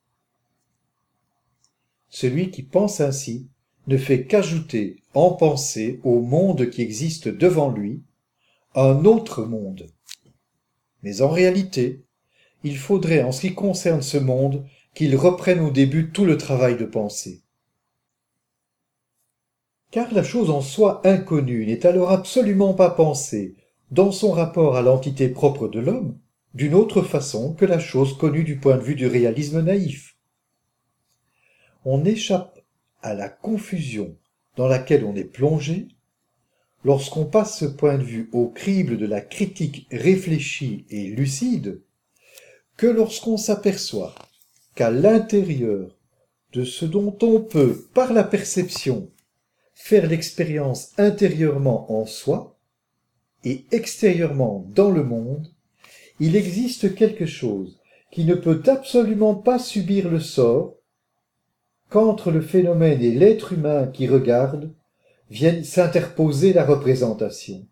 Celui qui pense ainsi ne fait qu'ajouter en pensée au monde qui existe devant lui un autre monde. Mais en réalité, il faudrait en ce qui concerne ce monde qu'il reprenne au début tout le travail de pensée. Car la chose en soi inconnue n'est alors absolument pas pensée, dans son rapport à l'entité propre de l'homme, d'une autre façon que la chose connue du point de vue du réalisme naïf. On échappe à la confusion dans laquelle on est plongé lorsqu'on passe ce point de vue au crible de la critique réfléchie et lucide, que lorsqu'on s'aperçoit qu'à l'intérieur de ce dont on peut, par la perception, faire l'expérience intérieurement en soi et extérieurement dans le monde, il existe quelque chose qui ne peut absolument pas subir le sort qu'entre le phénomène et l'être humain qui regarde vienne s'interposer la représentation.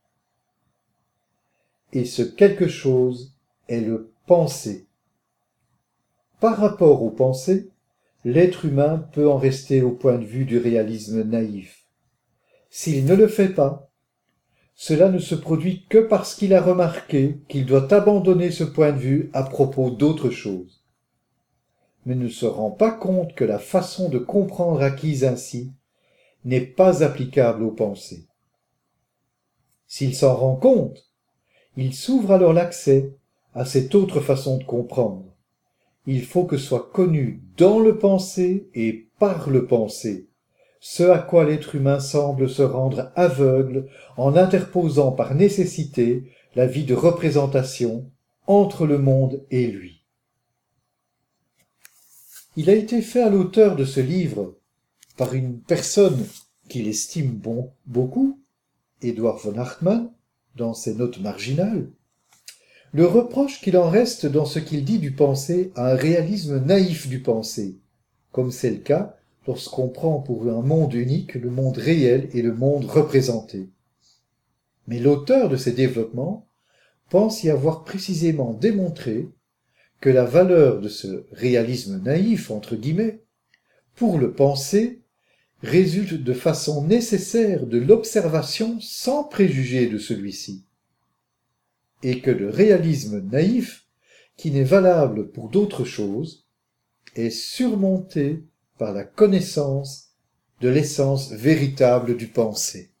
Et ce quelque chose est le penser. Par rapport au penser, l'être humain peut en rester au point de vue du réalisme naïf. S'il ne le fait pas, cela ne se produit que parce qu'il a remarqué qu'il doit abandonner ce point de vue à propos d'autre chose, mais ne se rend pas compte que la façon de comprendre acquise ainsi n'est pas applicable aux pensées. S'il s'en rend compte, il s'ouvre alors l'accès à cette autre façon de comprendre. Il faut que soit connu dans le penser et par le penser, ce à quoi l'être humain semble se rendre aveugle en interposant par nécessité la vie de représentation entre le monde et lui. Il a été fait à l'auteur de ce livre par une personne qu'il estime beaucoup, Édouard von Hartmann, dans ses notes marginales, le reproche qu'il en reste dans ce qu'il dit du pensée à un réalisme naïf du pensée, comme c'est le cas lorsqu'on prend pour un monde unique le monde réel et le monde représenté. Mais l'auteur de ces développements pense y avoir précisément démontré que la valeur de ce réalisme naïf, entre guillemets, pour le penser, résulte de façon nécessaire de l'observation sans préjugé de celui-ci, et que le réalisme naïf, qui n'est valable pour d'autres choses, est surmonté par la connaissance de l'essence véritable du penser.